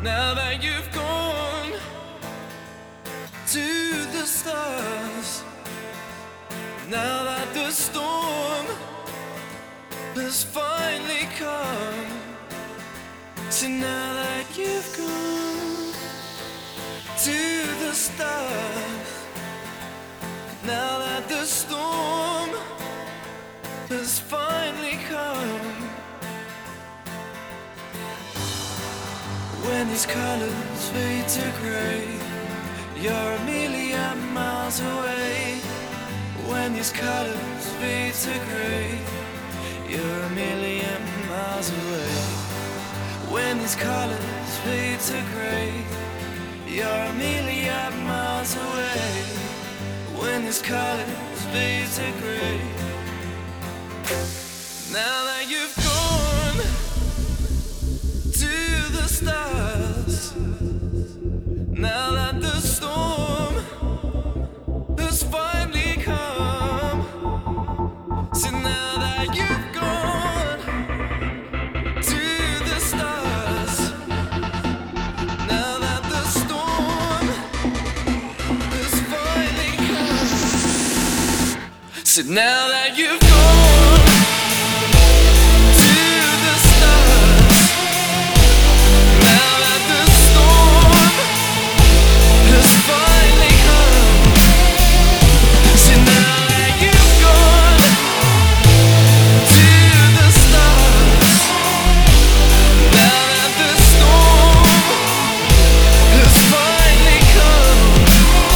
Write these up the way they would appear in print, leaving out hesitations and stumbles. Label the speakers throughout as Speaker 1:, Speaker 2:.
Speaker 1: Now that you've gone to the stars, now that the storm has finally come, so now that you've gone to the stars, now that the storm has finally come, when these colors fade to gray, you're a million miles away. When these colors fade to gray, you're a million miles away. When these colors fade to gray, you're a million miles away. When these colors fade to gray, now that you've gone to the stars, now that the storm has finally come, so now that you've gone to the stars, now that the storm has finally come, so now that you've gone to the stars, now that the storm has finally come, so now that you've gone to the stars, now that the storm has finally come.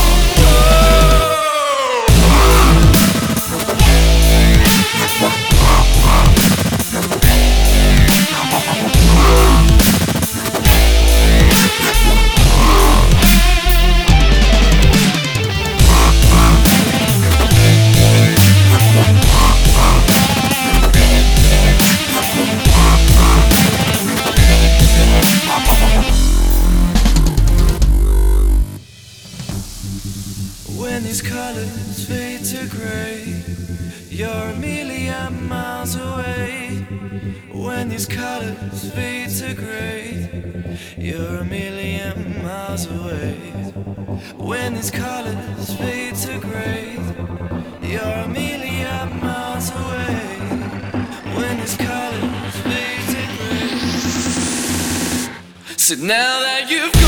Speaker 1: When these colors fade to gray, you're a million miles away. When these colors fade to gray, you're a million miles away. When these colors fade to gray, you're a million miles away. When these colors fade to gray, so now that you've